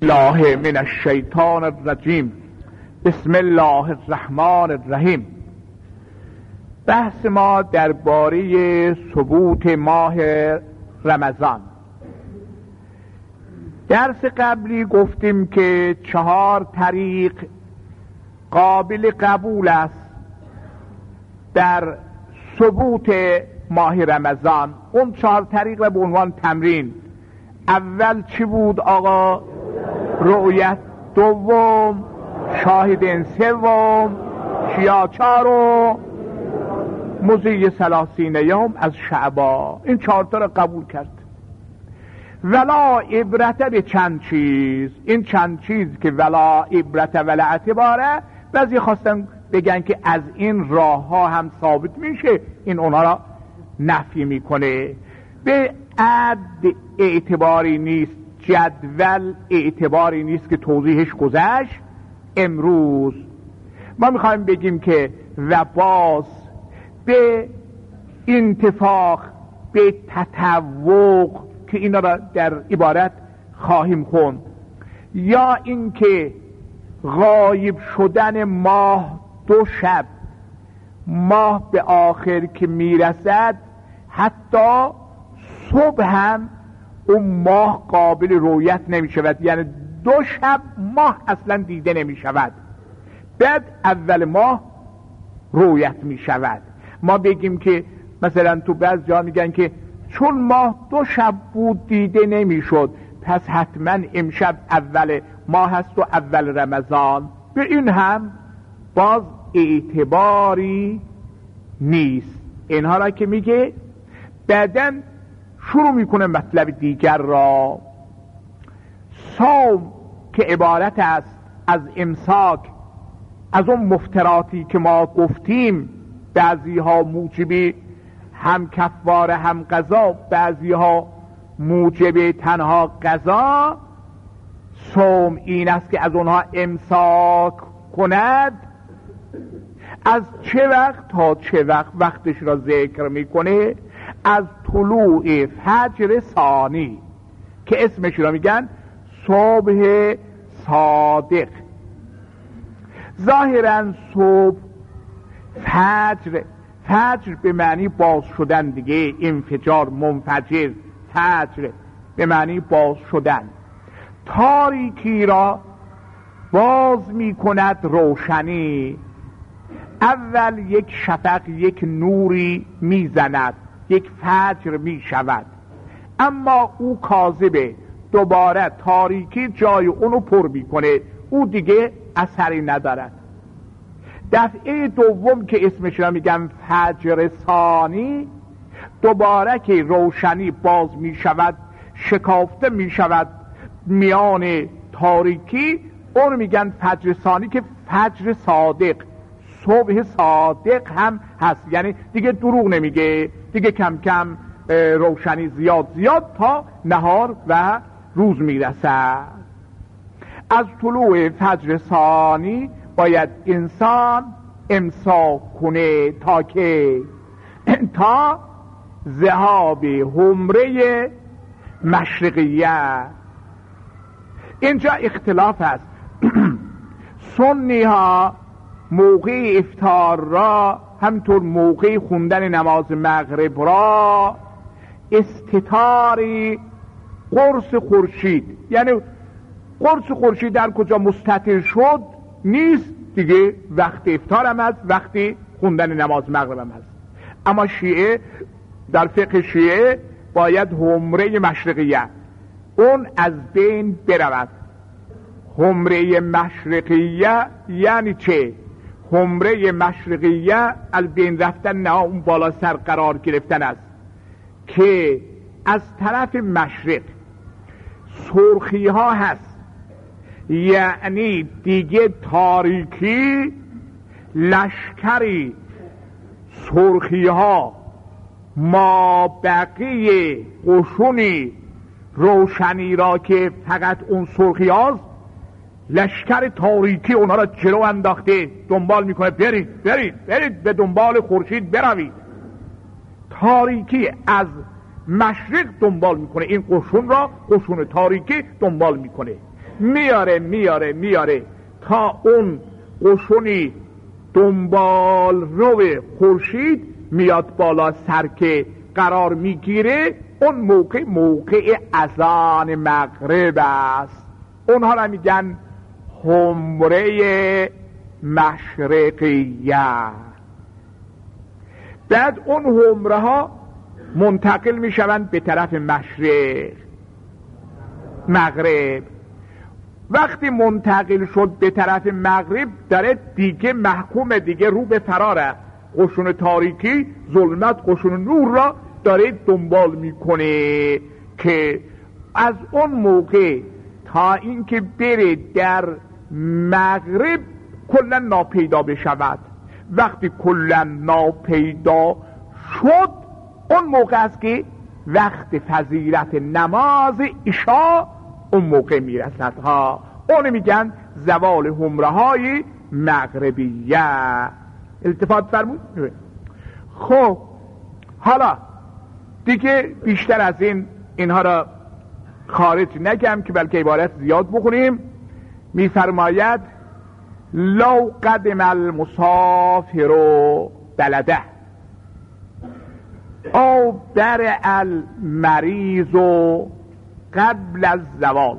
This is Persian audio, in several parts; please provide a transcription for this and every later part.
الله من الشیطان الرجیم. بسم الله الرحمن الرحیم. بحث ما درباره ثبوت ماه رمضان. درس قبلی گفتیم که 4 طریق قابل قبول است در ثبوت ماه رمضان. اون 4 طریق را به عنوان تمرین. اول چی بود آقا؟ رؤیت. دوم شاهدین. سوم شیعه. 4 مضی 30 یوم از شعبان. این 4 تا را قبول کرد. ولا عبرت به چند چیز. این چند چیز که ولا عبرت ولا اعتباره، بعضی خواستن بگن که از این راه ها هم ثابت میشه، این اونها را نفی میکنه. به عد اعتباری نیست، جدول اعتباری نیست که توضیحش گذشت. امروز ما میخوایم بگیم که و باز به انتفاق، به تطوق که اینا را در عبارت خواهیم خوند، یا اینکه غایب شدن ماه 2 شب، ماه به آخر که میرسد حتی صبح هم اون ماه قابل رؤیت نمی شود، یعنی 2 شب ماه اصلا دیده نمی شود، بعد اول ماه رؤیت می شود. ما بگیم که مثلا تو بعض جا میگن که چون ماه 2 شب بود دیده نمی شد، پس حتما امشب اول ماه هست و اول رمضان. به این هم باز اعتباری نیست. اینها را که میگه بعدن شروع میکنه مطلب دیگر را. صوم که عبارت است از امساک از اون مفتراتی که ما گفتیم، بعضی ها موجبی هم کفاره هم قضا، بعضی ها موجب تنها قضا. صوم این است که از اونها امساک کند. از چه وقت تا چه وقت؟ وقتش را ذکر میکنه. از طلوع فجر ثانی که اسمش را میگن صبح صادق. ظاهرا صبح فجر به معنی باز شدن دیگه، انفجار، منفجر. فجر به معنی باز شدن. تاریکی را باز می کند روشنی. اول یک شفق، یک نوری می زند، یک فجر می شود، اما او کاذبه. دوباره تاریکی جای اونو پر می کنه، او دیگه اثری ندارد. دفعه دوم که اسمش را میگن فجر ثانی، دوباره که روشنی باز می شود، شکافته می شود میان تاریکی، اون میگن فجر ثانی که فجر صادق، صبح صادق هم هست. یعنی دیگه دروغ نمیگه، دیگه کم کم روشنی زیاد تا نهار و روز میرسد. از طلوع فجر ثانی باید انسان امساک کنه تا که تا ذهاب حمره مشرقیه. اینجا اختلاف است. سنی ها موقع افطار را، همطور موقع خوندن نماز مغرب را، استتاری قرص خورشید، یعنی قرص خورشید در کجا مستتر شد نیست دیگه، وقت افطار هم هست، وقت خوندن نماز مغرب هم هست. اما شیعه، در فقه شیعه باید حمره مشرقیه اون از بین برود. حمره مشرقیه یعنی چه؟ حمره مشرقیه از بین رفتن، نه اون بالا سر قرار گرفتن است که از طرف مشرق سرخی ها هست، یعنی دیگه تاریکی، لشکری سرخی ها، ما بقیه قشونی روشنی را که فقط اون سرخی هاست، لشکر تاریکی اونا را جلو انداخته، دنبال میکنه. برید به دنبال خورشید بروید. تاریکی از مشرق دنبال میکنه، این قشون را قشون تاریکی دنبال میکنه. میاره تا اون قشونی دنبال رو خورشید میاد بالا سر که قرار میگیره، اون موقع اذان مغرب است. اونها را میگن حمره مشرقیه. بعد اون حمره ها منتقل میشوند به طرف مغرب. وقتی منتقل شد به طرف مغرب داره دیگه محکوم، دیگه رو به فراره. قشون تاریکی ظلمت قشون نور را داره دنبال میکنه که از اون موقع تا اینکه بره در مغرب کلا ناپیدا بشود. وقتی کلا ناپیدا شد اون موقع است که وقت فضیلت نماز عشا اون موقع میرسد ها. اون میگن زوال حمره های مغربیه. التفات فرمود. خب حالا دیگه بیشتر از اینها را خارج نگم که بلکه عبارت زیاد بخونیم. میفرماید لو قدم المسافر بلده او برع المریض قبل الزوال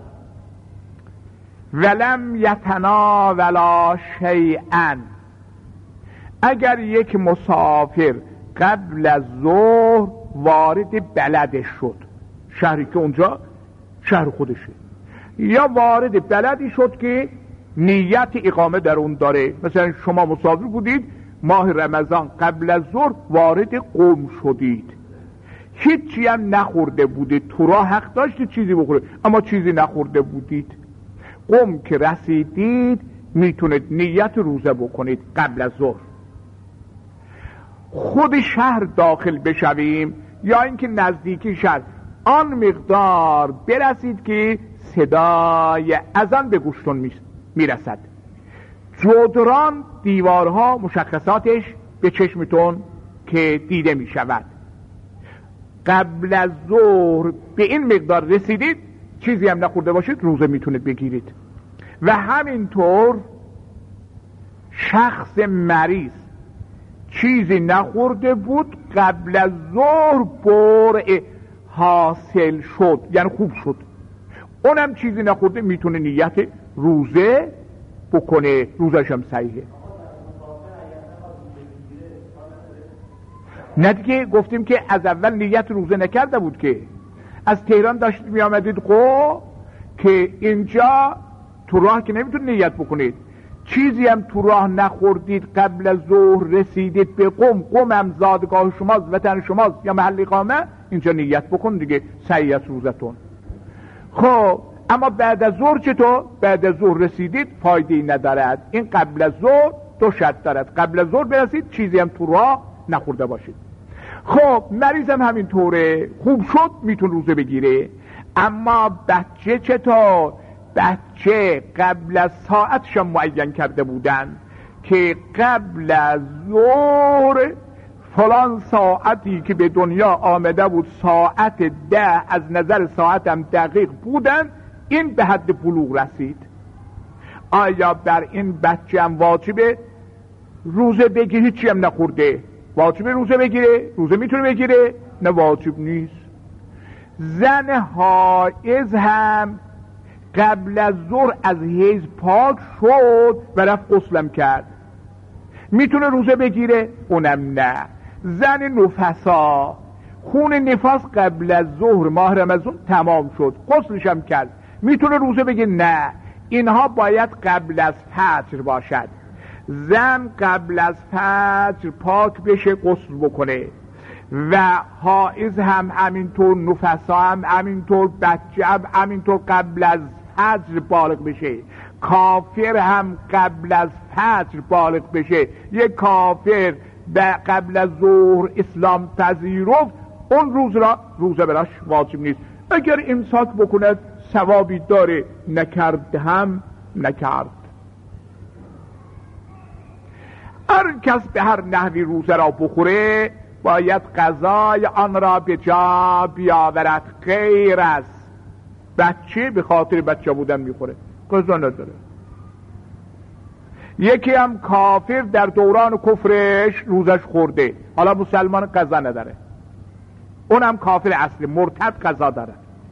ولم یتناولا شیئا. اگر یک مسافر قبل از ظهر وارد بلدش شد، شهری که اونجا شهر خودشه، یا وارد بلدی شد که نیت اقامه در اون داره، مثلا شما مسافر بودید ماه رمضان قبل از ظهر وارد قم شدید، هیچی هم نخورده بودید، تو راه حق داشتید چیزی بخورید اما چیزی نخورده بودید، قم که رسیدید میتونید نیت روزه بکنید قبل از ظهر. خود شهر داخل بشویم یا اینکه نزدیکی شهر آن مقدار برسید که صدای اذان به گوشتون میرسد، جدران دیوارها مشخصاتش به چشمتون که دیده میشود، قبل از ظهر به این مقدار رسیدید چیزی هم نخورده باشید روزه میتونید بگیرید. و همینطور شخص مریض چیزی نخورده بود قبل از ظهر برع حاصل شد یعنی خوب شد، اونم چیزی نخورده میتونه نیت روزه بکنه، روزش هم صحیحه. نه دیگه گفتیم که از اول نیت روزه نکرده بود، که از تهران داشتید می آمدید که اینجا تو راه که نمیتونید نیت بکنید، چیزی هم تو راه نخوردید قبل از ظهر رسیدید به قم هم زادگاه شماست، وطن شماست یا محل اقامه، اینجا نیت بکن دیگه، صحیح است روزتون. خب اما بعد از ظهر چطور؟ بعد از ظهر رسیدید فایده‌ای ندارد، این قبل از ظهر دو شرط دارد، قبل از ظهر برسید چیزی هم تو راه نخورده باشید. خب مریضم همینطوره، خوب شد میتون روزه بگیره. اما بچه چطور؟ بچه قبل از ساعتش معین کرده بودن که قبل از ظهر فلان ساعتی که به دنیا آمده بود ساعت 10 از نظر ساعتم دقیق بودن، این به حد بلوغ رسید. آیا بر این بچه هم واجبه روزه بگیره؟ هیچی هم نخورده واجبه روزه بگیره؟ روزه میتونه بگیره؟ نه واجب نیست. زن حائض هم قبل از ظهر از حیض پاک شد و رفت غسلم کرد، میتونه روزه بگیره؟ اونم نه. زن نفسا خون نفاس قبل از ظهر ماه رمضان تمام شد، غسلش هم کرد، میتونه روزه بگیره؟ نه. اینها باید قبل از فجر باشد. زن قبل از فجر پاک بشه غسل بکنه، و حائض هم همینطور، نفسا هم همینطور، بچه هم همینطور قبل از فجر بالغ بشه. کافر هم قبل از فجر بالغ بشه. یک کافر قبل از ظهر اسلام پذیرفت، اون روز را روزه براش واجب نیست. اگر امساک بکند ثوابی داره، نکرد هم نکرد. هر کس به هر نحوی روزه را بخوره باید قضای آن را به جا بیاورد، غیر از بچه به خاطر بچه بودن میخوره، قضا نداره. یکی هم کافر در دوران کفرش روزش خورده، حالا مسلمان قضا نداره، اونم کافر اصلی مرتد قضا داره.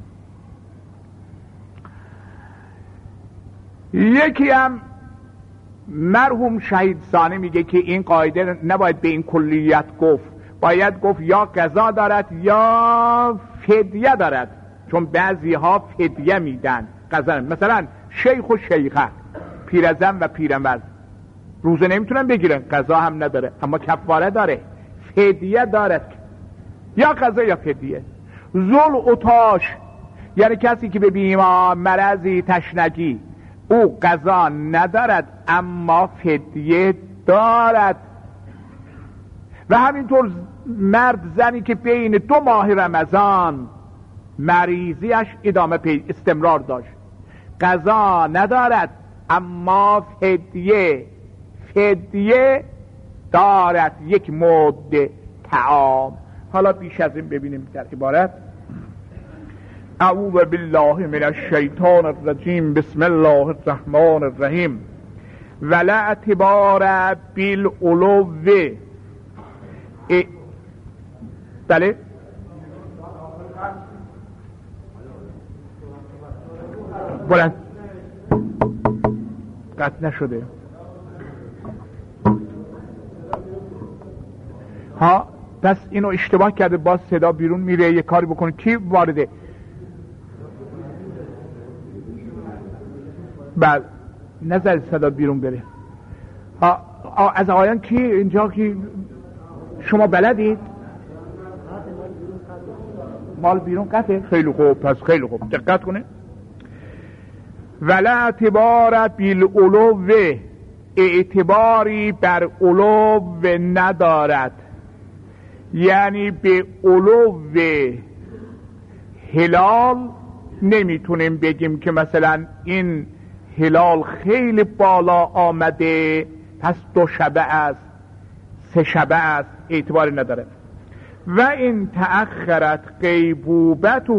یکی هم مرحوم شهید ثانی میگه که این قاعده نباید به این کلیت گفت، باید گفت یا قضا دارد یا فدیه دارد، چون بعضی ها فدیه میدن قضا. مثلا شیخ و شیخه، پیرزن و پیرمرد روزه نمیتونن بگیرن، قضا هم نداره، اما کفاره داره، فدیه دارد، یا قضا یا فدیه. ذل اوتاش یعنی کسی که به بیمار مرضی تشنگی او قضا ندارد اما فدیه دارد. و همینطور مرد زنی که بین 2 ماه رمضان مریضیش ادامه استمرار داشت، قضا ندارد اما فدیه دارد، 1 مد طعام. حالا بیش از این ببینیم در عبارت. اعوذ بالله من الشیطان الرجیم، بسم الله الرحمن الرحیم. ولا اعتبار بالعلو. بله بلند قطع نشده ها، پس اینو اشتباه کرده، باز صدا بیرون میره، یه کاری بکنه. کی وارده؟ بله نظر صدا بیرون بره. از آقایان کی اینجا کی شما بلدید؟ مال بیرون قطعه؟ خیلی خوب، پس خیلی خوب دقت کنه. ولا اعتبار بالعلو، اعتباری بر علو ندارد، یعنی به علو هلال نمیتونیم بگیم که مثلا این هلال خیلی بالا آمده پس 2 شبه است 3 شبه است، اعتباری نداره. و این تأخرت غیبوبته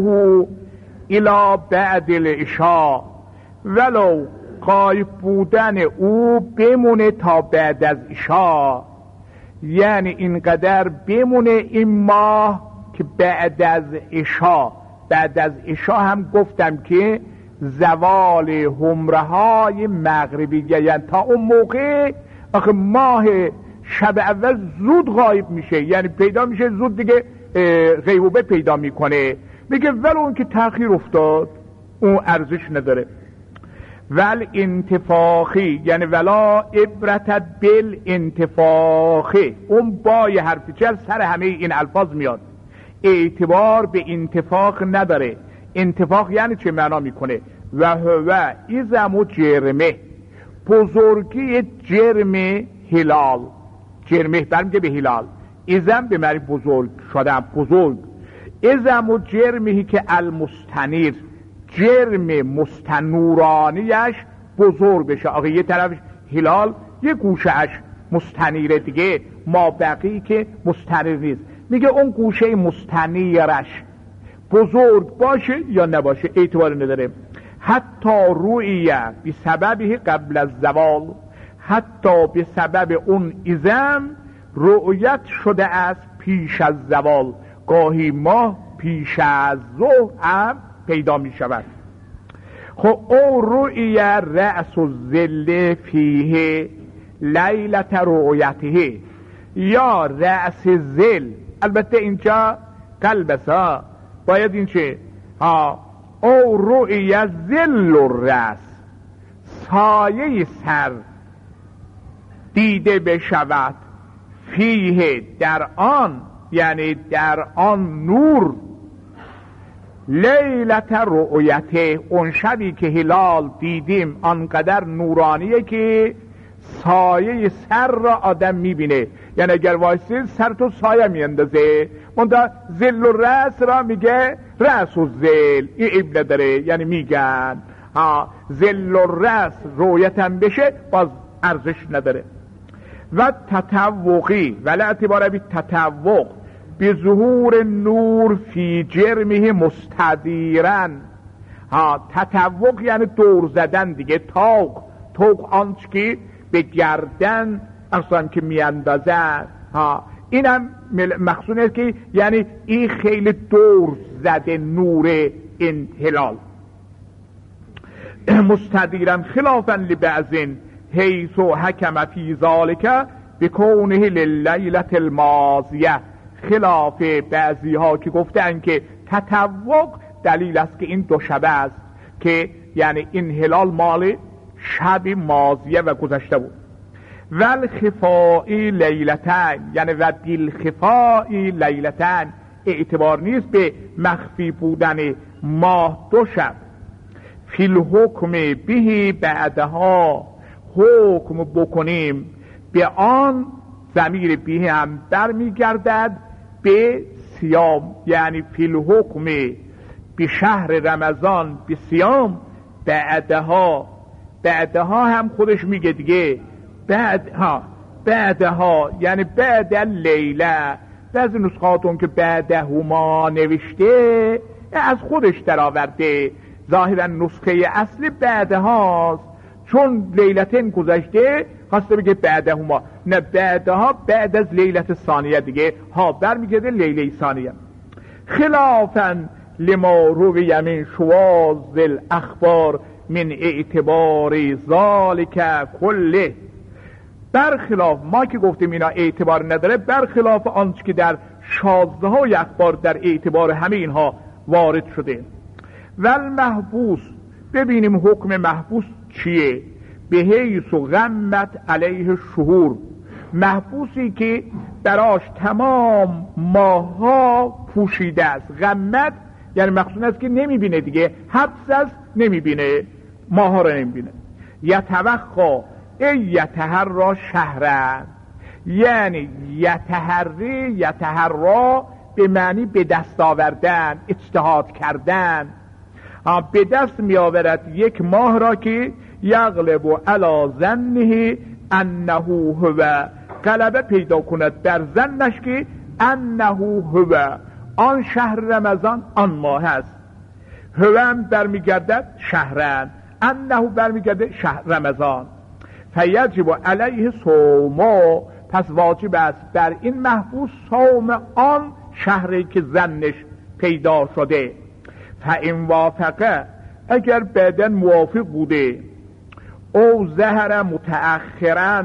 الی بعد العشاء، ولو غایب بودن او بمونه تا بعد از عشاء، یعنی اینقدر بمونه این ماه که بعد از عشاء. بعد از عشاء هم گفتم که زوال حمره های مغربی، یعنی تا اون موقع آخه ماه شب اول زود غایب میشه، یعنی پیدا میشه زود دیگه غیبوبه پیدا میکنه. میگه ولو اون که تأخیر افتاد اون ارزش نداره. ول انتفاخی یعنی ولا عبرت بال انتفاخی، اون بای حرف جر سر همه این الفاظ میاد، اعتبار به انتفاخ نداره. انتفاخ یعنی چه معنا میکنه؟ و هو ایزم و جرمه، بزرگی جرم هلال. جرمه برمیگه به هلال، ایزم به معنی بزرگ شدن، بزرگ. ایزم و جرمهی که المستنیر، جرم مستنورانیش بزرگ بشه. آقا یه طرفش هلال، یه گوشهش مستنیره دیگه، ما بقیه که مستنیر نیست. میگه اون گوشه مستنیرش بزرگ باشه یا نباشه اعتبار نداره. حتی رویه بی سببی قبل از زوال، حتی به سبب اون ایزم رؤیت شده است پیش از زوال، گاهی ماه پیش از ظهر هم پیدا می شود. خب او رؤیه رأس الظل فیه لیلت رؤیته، یا رأس ظل، البته اینجا قلبسا باید این چه او رؤیه ظل الرأس، سایه سر دیده بشود، فیه در آن، یعنی در آن نور، لیلت رؤیته، اون شبی که هلال دیدیم آنقدر نورانیه که سایه سر را آدم میبینه، یعنی اگر وایسی سر تو سایه میاندازه. منتها ظل الرأس را میگه رأس الظل، این عیب نداره، یعنی میگن ظل الرأس رؤیتم بشه باز ارزش نداره. و تطوقی ولی اعتبار بی تطوق به ظهور نور فی جرمه مستدیرن تطوق یعنی دور زدن دیگه. توق آنچه که به گردن اصلا که میاندازد، اینم مقصود است که یعنی این خیلی دور زده نور این هلال. مستدیرا خلافا لبعضین حیث حکم فی ذالک بکونه للیلة الماضیه، خلاف بعضی ها که گفتن که تطوق دلیل است که این دو شبه است، که یعنی این هلال مال شب ماضیه و گذشته بود. والخفائی لیلتن، یعنی و بالخفائی لیلتن، اعتبار نیست به مخفی بودن ماه دو شب. فی الحکم به بعدها، حکم بکنیم به آن، ضمیر به هم برمیگردد به صیام، یعنی فی الحکم به شهر رمضان به صیام. بعدها هم خودش میگه دیگه، بعدها یعنی بعد لیله. بعضی نسخاتون که بعدهما نوشته از خودش در آورده، ظاهرا نسخه اصلی بعدهاست، چون لیلتین گذشته خواسته بگه بعدهما، نه بعدها بعد از لیلت ثانیه دیگه، برمیگرده لیله ثانیه. خلافا لما روی من شواذ الاخبار من اعتبار ذالک کله، برخلاف ما که گفتیم اینا اعتبار نداره، برخلاف آنچه که در شاذه های اخبار در اعتبار همه اینها وارد شده. والمحبوس، ببینیم حکم محبوس چیه؟ به حیث غمت علیه شهور، محبوسی که براش تمام ماها پوشیده است. غمت یعنی مقصود است که نمیبینه دیگه، حبس است، نمیبینه ماها رو، نمیبینه. یتوخا ای یتحرا شهرن، یعنی یتحرا به معنی به دست آوردن، اجتهاد کردن. به دست می آورد یک ماه را که یغلب علی ظنه انه هو، غلبه پیدا کند بر ظنش که انه هو، آن شهر رمضان آن ماه است. هو هم برمیگردد شهرن، انه برمیگرده شهر رمضان. فیجب علیه صوم، پس واجب است بر این محبوس صوم آن شهری که ظنش پیدا شده. فإن وافقه، اگر بعدن موافق بوده، او ظهر متأخرا،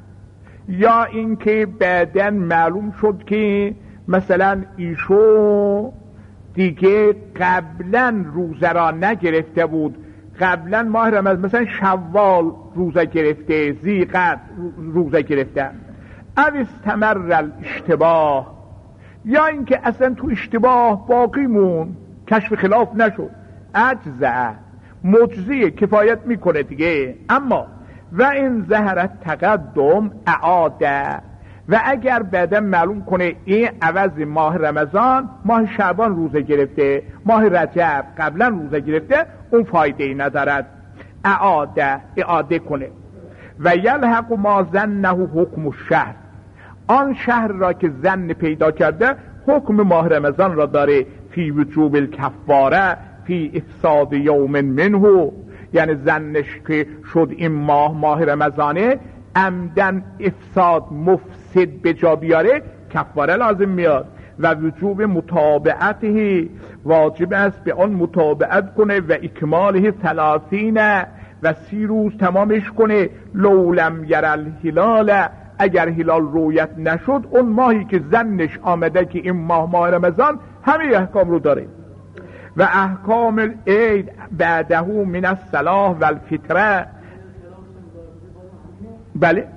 یا اینکه بعدن معلوم شد که مثلا ایشو دیگه قبلا روزه را نگرفته بود، قبلا ماه رمضان مثلا شوال روزه گرفته، ذیقعد روزه گرفته. او استمر الاشتباه، یا اینکه اصلا تو اشتباه باقی مون، کشف خلاف نشد، اجزع، مجزی، کفایت میکنه دیگه. اما و این ظهرت تقدم اعاده، و اگر بعدا معلوم کنه این عوض ماه رمضان ماه شعبان روزه گرفته، ماه رجب قبلا روزه گرفته، اون فایده ای ندارد، اعاده کنه. و یلحق ما ظنه حکم الشهر، آن شهر را که ظن پیدا کرده حکم ماه رمضان را داره. فی وجوب الکفاره فی افساد یوم منه، یعنی ظنش که شد این ماه رمضانه، عمدن افساد مفسد به جا بیاره، کفاره لازم میاد. و وجوب متابعته، واجب است به آن متابعت کنه. و اکماله 30 و 30 روز تمامش کنه. لولم یرل هلال، اگر هلال رویت نشد، اون ماهی که ظنش آمده که این ماه رمضان، همه احکام رو داره. و احکام العید بعده من الصلاح و الفطره. بله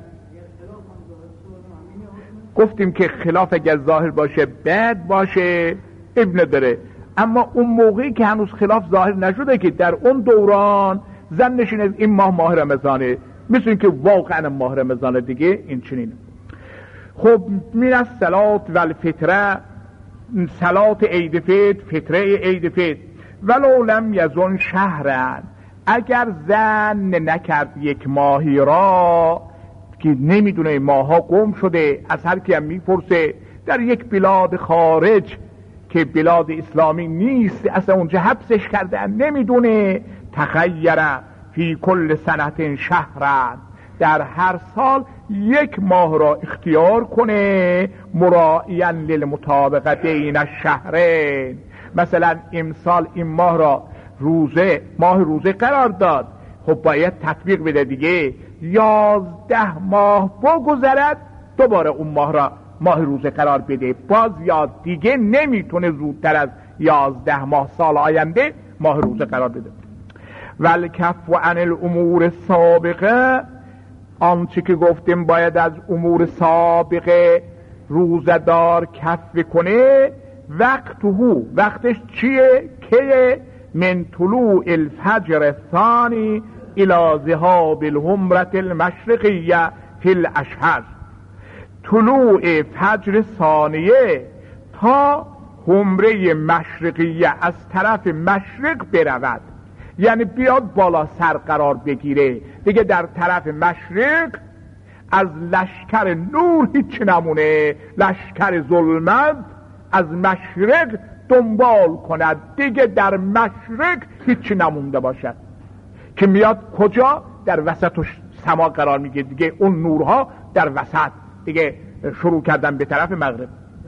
گفتیم که خلاف اگر ظاهر باشه بعد باشه ابن داره، اما اون موقعی که هنوز خلاف ظاهر نشده که در اون دوران ظنش این ماه رمضانه، مثل این که واقعا ماه رمضانه دیگه، این چنینه. خب من الصلاة و الفطره، صلات عید فطر، فطره عید فطر. ولو لم یظن شهرن، اگر ظن نکرد یک ماهی را که نمیدونه ماها گم شده، از هر کی هم میپرسه در یک بلاد خارج که بلاد اسلامی نیست، اصلا اونجا حبسش کردن، نمیدونه. تخیر فی کل سنت شهرن، در هر سال 1 ماه را اختیار کنه، مراعیا للمطابقتین الشهرین. مثلا امسال این ماه را ماه روزه قرار داد، خب باید تطبیق بده دیگه. 11 ماه بگذرد دوباره اون ماه را ماه روزه قرار بده، باز یاد دیگه نمیتونه زودتر از 11 ماه سال آینده ماه روزه قرار بده. والکف عن الامور السابقه، آنچه که گفتیم باید از امور سابقه روزدار کف کنه. وقتش چیه؟ که من طلوع الفجر الثانی الى ذهاب الحمرة المشرقیه فی الاشهر، طلوع فجر ثانیه تا حمره مشرقیه از طرف مشرق برود، یعنی بیاد بالا سر قرار بگیره دیگه. در طرف مشرق از لشکر نور هیچ نمونه، لشکر ظلمت از مشرق دنبال کند دیگه، در مشرق هیچ نمونده باشد. که میاد کجا؟ در وسط سما قرار میگه دیگه، اون نورها در وسط دیگه شروع کردن به طرف مغرب.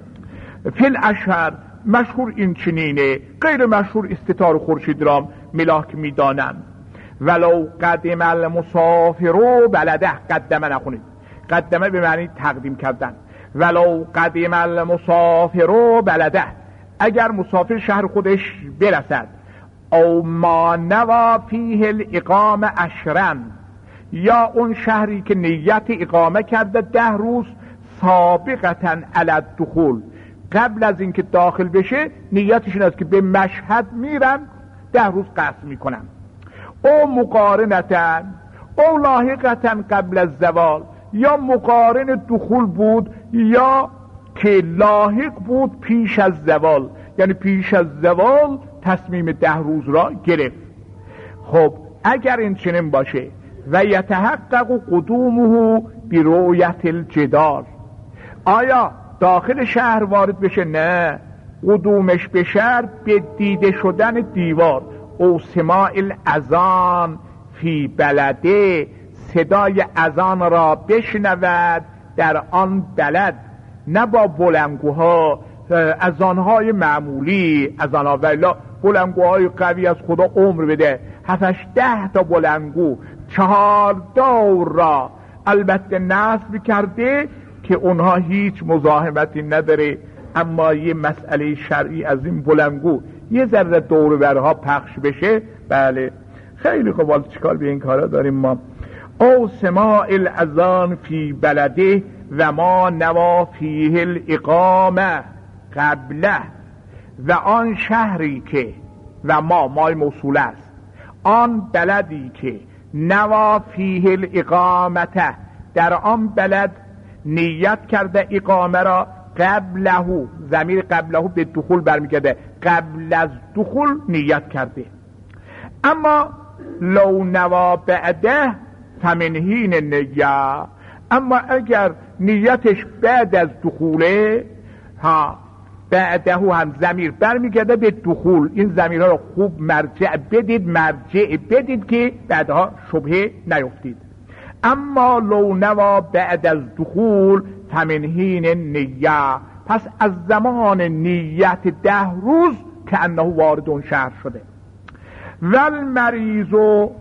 فی الاشهر مشهور این چنینه، غیر مشهور استتار خورشید را ملاک میدانن. ولو قدم المسافر بلده، قدمه نخونید، قدمه به معنی تقدیم کردن. ولو قدم المسافر بلده، اگر مسافر شهر خودش برسد. او ما نوا فیه الاقامه عشرا، یا اون شهری که نیت اقامه کرده 10 روز سابقتا علی الدخول، قبل از اینکه داخل بشه نیتش این است که به مشهد میرن 10 روز قصد میکنن. او مقارنتا او لاحقتا قبل از زوال، یا مقارن دخول بود یا که لاحق بود پیش از زوال، یعنی پیش از زوال تصمیم 10 روز را گرفت. خب اگر این چنین باشه و یتحقق قدومه برؤیت الجدار، آیا داخل شهر وارد بشه؟ نه، قدومش به شهر به دیده شدن دیوار. او سماع الاذان فی بلده، صدای اذان را بشنود در آن بلد، نه با بلندگوها، اذانهای معمولی، اذانها ولی بلندگوهای قوی از خدا عمر بده، 7-10 تا بلندگو 4 دور را البته نصب کرده که اونها هیچ مزاحمتی نداره، اما یه مسئله شرعی از این بلندگو یه ذره دور برها پخش بشه، بله خیلی خوب. حالا چیکار به این کارا داریم ما؟ او سماع الاذان فی بلده و ما نوا فیه الاقامه قبله، و آن شهری که و مای موصول است، آن بلدی که نوا فیه الاقامته، در آن بلد نیت کرده اقامه را، قبله، ضمیر قبله به دخول برمیگرده، قبل از دخول نیت کرده. اما لو نوا بعده فمن حین نیه، اما اگر نیتش بعد از دخوله، بعده هم ضمیر برمیگرده به دخول. این ضمیرها رو خوب مرجع بدید که بعدها شبهه نیفتید. اما لو نوا بعد از دخول فمن حین نیه، پس از زمان نیت 10 روز که انه وارد اون شهر شده. والمریض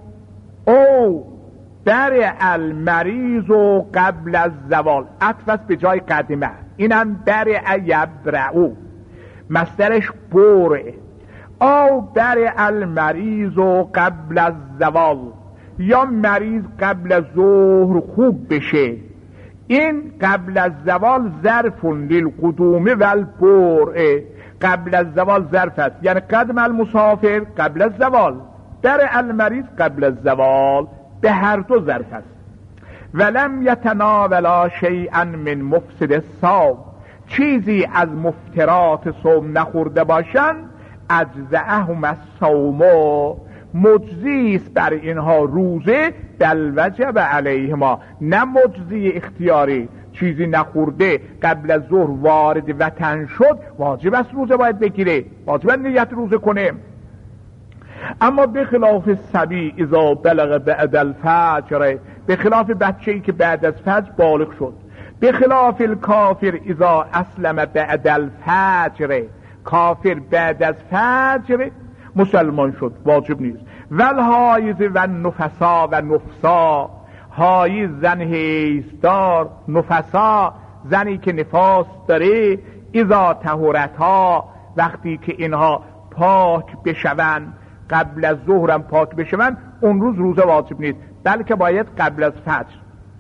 او در المریض قبل از زوال، عطف به جای قدمه، اینم در یبرعو، مصدرش بوره. او در المریض قبل از زوال، یا مریض قبل از ظهر خوب بشه. این قبل از زوال ظرف للقدوم والبرع، قبل از زوال ظرف است، یعنی قدم المسافر قبل از زوال، در المریض قبل از زوال، به هر دو ظرف است. ولم یتناولا شیئا من مفسد الصوم، چیزی از مفترات صوم نخورده باشند، اجزأهم الصوم، مجزی است بر اینها روزه، بل وجب علیهما، نه مجزی اختیاری، چیزی نخورده قبل از ظهر وارد وطن شد، واجب است روزه باید بگیره، واجب نیت روزه کنه. اما به خلاف صبی اذا بلغ بعد الفجر، به خلاف بچه‌ای که بعد از فجر بالغ شد. به خلاف الکافر اذا اسلم بعد الفجر، کافر بعد از فجر مسلمان شد، واجب نیست. والحایض و نفسا و نفسا، حایض زن حیضدار، نفسا زنی که نفاس داره، اذا طهورتها، وقتی که اینها پاک بشوند، قبل از ظهرم پاک بشوند، اون روز روزه واجب نیست، بلکه باید قبل از فجر.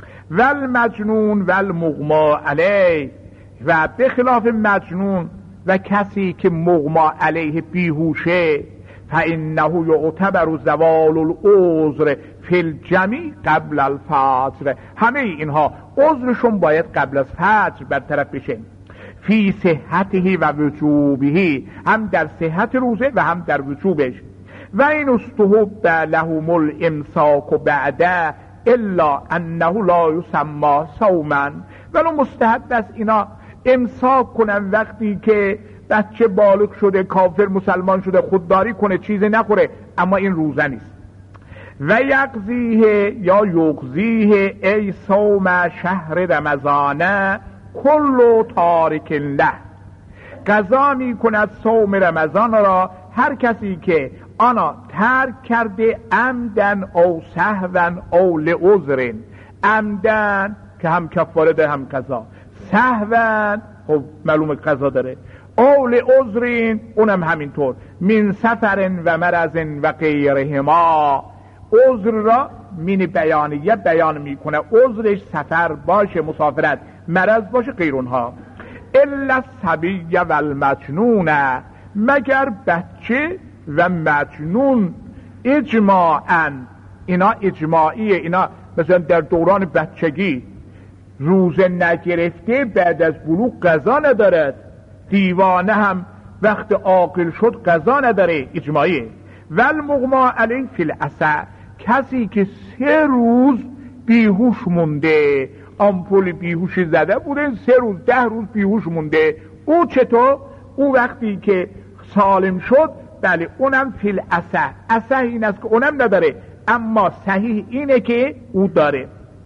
والمجنون والمغما علیه، و به خلاف مجنون و کسی که مغما علیه بیهوشه، فانه یعتبر زوال العذر فی الجمیع قبل الفجر، همه اینها عذرشون باید قبل از فجر برطرف بشه. فی صحته و وجوبه، هم در صحت روزه و هم در وجوبش. و این استحب لهم الامساک بعده الا انه لا یسمى صوما، ولو مستحب است اینا امساک کنن وقتی که بچه بالغ شده، کافر مسلمان شده، خودداری کنه، چیزی نخوره، اما این روزه نیست. و یقضیه یا یقضیه ای صوم شهر رمضان کل تارک له، قضا می کند صوم رمضان را هر کسی که آنا ترک کرده، عمدن او سهوا او لعذر، عمدن که هم کفاره ده هم قضا، سهوا خب معلومه قضا داره، او لعذر اونم همینطور، من سفر و مرض و غیرهما، عذر را من بیانیه بیان میکنه، عذرش سفر باشه، مسافرت، مرض باشه، غیر اونها. الا الصبی و المجنون، مگر بچه و مجنون اجماعاً، اینا اجماعیه، اینا مثلا در دوران بچگی روزه نگرفته بعد از بلوغ قضا ندارد، دیوانه هم وقت عاقل شد قضا نداره، اجماعیه. والمغما علیه فی العصر، کسی که 3 روز بیهوش مونده، آمپول بیهوشی زده بوده، 3 روز 10 روز بیهوش مونده، او چطور؟ او وقتی که سالم شد، بله اونم فی العصر، عصر این است که اونم نداره، اما صحیح اینه که او داره.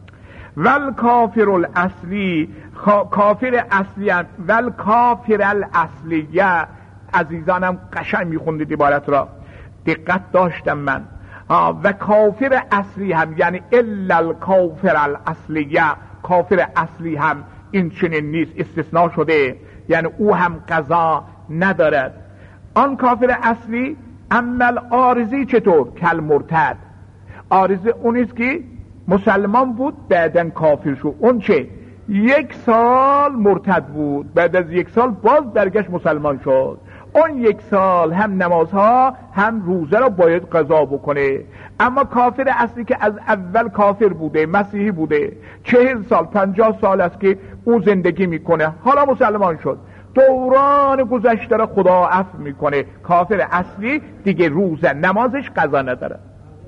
والکافر الاصلی، کافر اصلی هم، والکافر الاصلیه، عزیزانم قشنگ میخوندید عبارت را، دقت داشتم من. و کافر اصلی هم یعنی الا الکافر الاصلیه، کافر اصلی هم این چنین نیست، استثناء شده، یعنی او هم قضا ندارد. آن کافر اصلی عمل عارضی چطور؟ کل مرتد، عارضی اونیست که مسلمان بود بعدن کافر شد، اون چه 1 سال مرتد بود، بعد از 1 سال باز برگشت مسلمان شد، اون 1 سال هم نمازها هم روزه را باید قضا بکنه. اما کافر اصلی که از اول کافر بوده، مسیحی بوده، 40 سال 50 سال است که او زندگی میکنه، حالا مسلمان شد، دوران گذشته را خدا عفو میکنه، کافر اصلی دیگه روزه نمازش قضا نداره.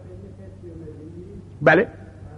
بله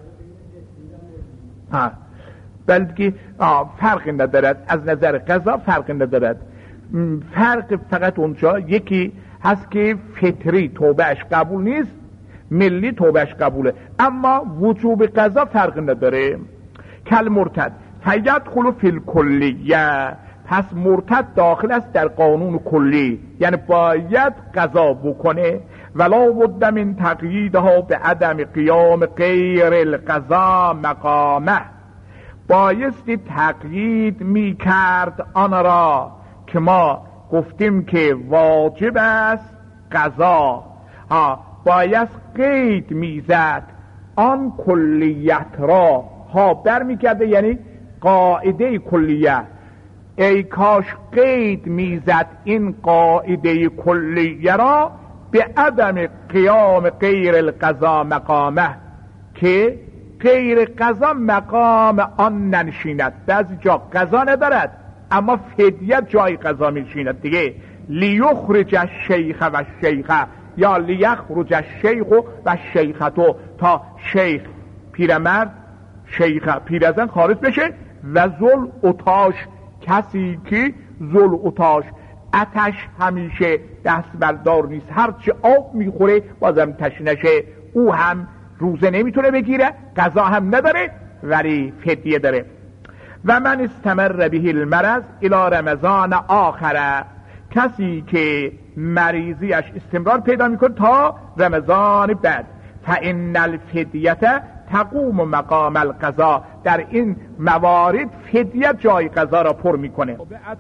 بلکه فرقی ندارد، از نظر قضا فرقی ندارد، فرق فقط اونجا یکی هست که فطری توبهش قبول نیست، ملی توبهش قبوله، اما وجوب قضا فرق نداره. کل مرتد فیدخل فی الکلیه، پس مرتد داخل است در قانون کلی، یعنی باید قضا بکنه. ولا بد من تقییدها به عدم قیام غیر القضا مقامه، بایستی تقیید می کرد آن را که ما گفتیم که واجب است قضا، باید قید میزد آن کلیت را، بر میکرده یعنی قاعده کلیه، ای کاش قید میزد این قاعده کلیه را به عدم قیام غیر القضا مقامه، که غیر قضا مقام آن ننشیند. بعضی جا قضا ندارد اما فدیه جای قضا میشیند دیگه. لیخرج الشیخ و الشیخه، یا لیخرج الشیخ و الشیخه، تا شیخ پیرمرد، شیخه پیرزن خارج بشه، و ذل اتاش، کسی که ذل اتاش آتش همیشه دست بردار نیست، هرچی آب میخوره بازم تشنشه، او هم روزه نمیتونه بگیره، غذا هم نداره ولی فدیه داره. و من استمر به المرض الی رمضان آخره، کسی که مریضیش استمرار پیدا میکنه تا رمضان بعد، فان الفدیه تقوم مقام القضا، در این موارد فدیه جای قضا را پر میکنه.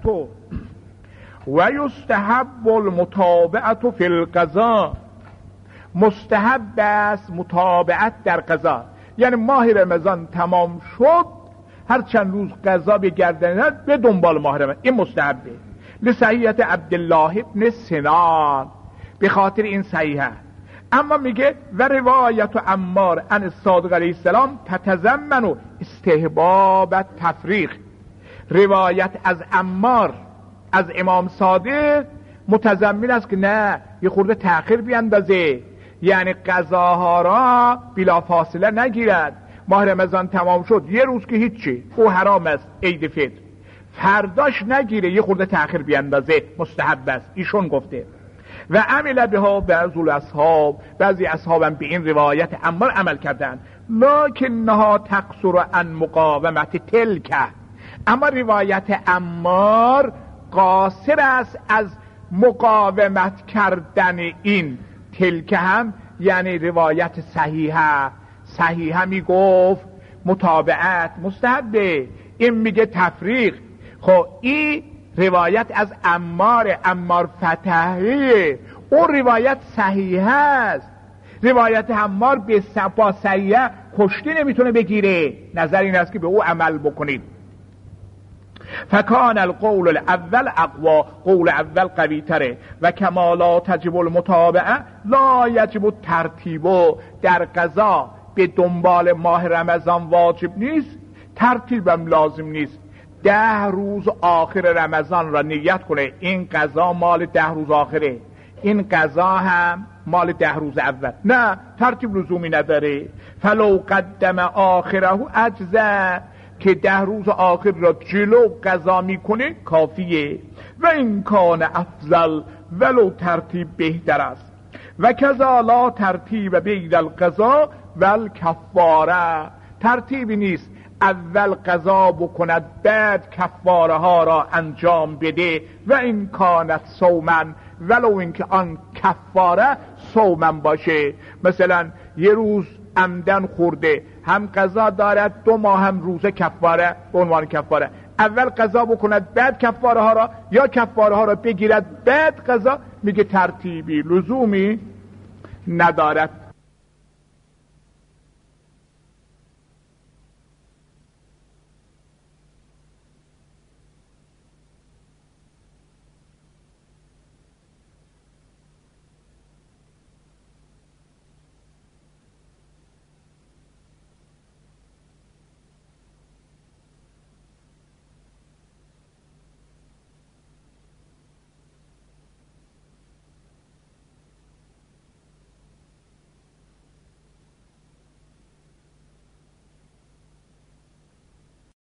و یستحب المتابعه فی القضا، مستحب است متابعت در قضا، یعنی ماه رمضان تمام شد هر چند روز قضا بگردند به دنبال ماه رمضان، این مستحبه. لصحیحت عبدالله ابن سنان، به خاطر این صحیحه. اما میگه و روایت عمار عن الصادق علیه السلام تتضمن استحباب تفریق، روایت از عمار از امام صادق متضمن است که نه یه خورده تأخیر بیندازه، یعنی قضاها را بلا فاصله نگیرد. ماه رمضان تمام شد یه روز که هیچی، او حرام است عید فطر، فرداش نگیره، یه خورده تأخیر بیندازه، مستحب است. ایشون گفته و عمل بها بعضی الاصحاب، بعضی اصحابم به این روایت عمار عمل کردن، لکنها تقصر عن مقاومت تلک، اما روایت عمار قاصر است از مقاومت کردن این تلک، هم یعنی روایت صحیحه میگفت متابعت مستحبه، این میگه تفریق. خب این روایت از عمار فتحی، اون روایت صحیحه است، روایت عمار با صحیحه کشتی نمیتونه بگیره. نظر این است که به او عمل بکنید. فکان القول الاول اقوا، قول اول قوی تره. و کما لا تجب المتابعه لا یجب الترتیب، در قضا به دنبال ماه رمضان واجب نیست، ترتیبم لازم نیست. 10 روز آخر رمضان را نیت کنه این قضا مال 10 روز آخره، این قضا هم مال 10 روز اول، نه ترتیب لزومی نداره. فلو قدم آخره اجزا، که 10 روز آخر را جلو قضا میکنه کافیه. و این کان افضل، ولو ترتیب بهتر است. و کذا لا ترتیب بین القضا و الکفاره، ترتیبی نیست اول قضا بکند بعد کفاره ها را انجام بده. و این کانت صومن، ولو اینکه آن کفاره صومن باشه، مثلا یه روز عمدن خورده، هم قضا دارد 2 ماه هم روزه کفاره به عنوان کفاره، اول قضا بکند بعد کفاره ها را، یا کفاره ها را بگیرد بعد قضا، میگه ترتیبی لزومی ندارد.